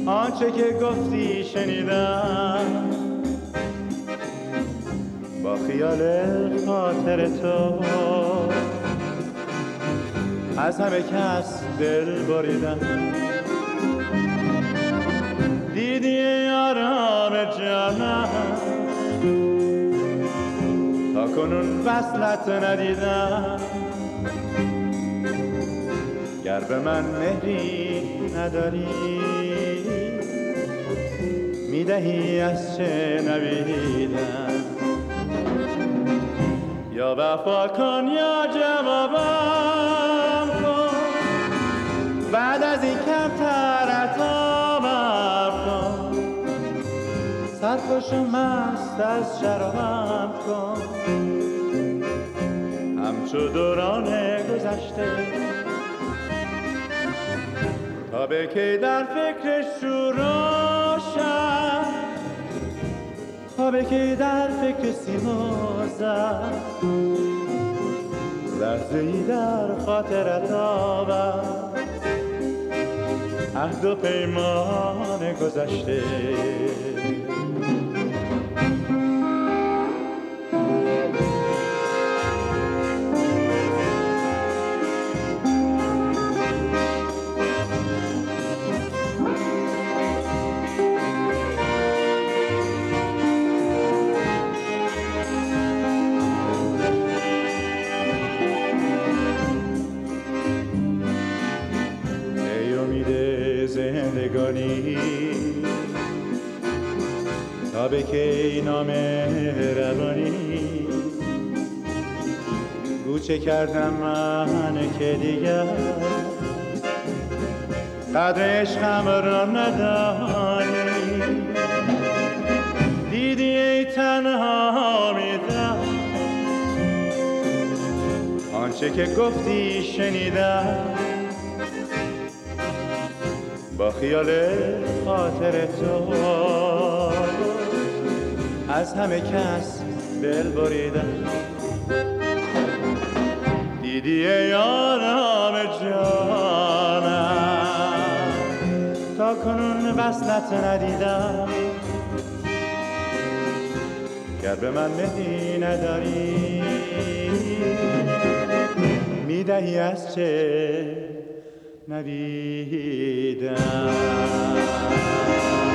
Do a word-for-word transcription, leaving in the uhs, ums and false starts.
آنچه که گفتی شنیدم، با خیال خاطر تو از همه کس دل بریدم. دیدی آرام جانم، تا کنون وصلت ندیدم. گر به من مهری نداری، میدهی از چه نویدم. یا وفا کن یا جوابم کن، بعد از این کمتر عطابم کن. سرخوش و مست از شرابم کن، همچو دوران گذشته. تا به کی در فکر شوراشم، تا به کی در فکر سیمازم. لحظه ای در خاطرت آورم، عهد و پیمان گذشته. زندگانی تا به کی نام روانی، گوچه کردم من که دیگر قدر عشقم را ندانی. دیدی ای تنها میدم، آنچه که گفتی شنیدم. با خیال خاطر تو از همه کس دل بریدم. دیدی ای آرام جانم، تا کنون وصلت ندیدم. گر به من مهری نداری، میدهی از چه ندیدم.